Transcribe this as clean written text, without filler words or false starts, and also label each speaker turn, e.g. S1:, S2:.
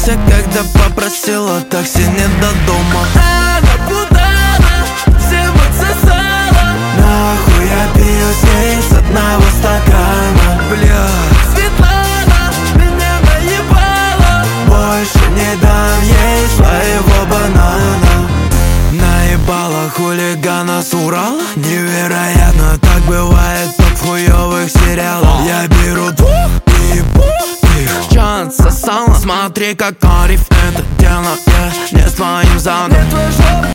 S1: напрягся, когда попросила такси не до дома.
S2: Она путала, всем отсосала.
S1: Нахуй я пью с ней с одного стакана. Бля,
S2: Светлана меня наебала.
S1: больше не дам ей своего банана. Наебала хулигана с Урала. Невероятно, так бывает только в хуёвых сериалах. Я беру двух и ебу их. Чан сосала, смотри, как он риф это дело, не с твоим заном.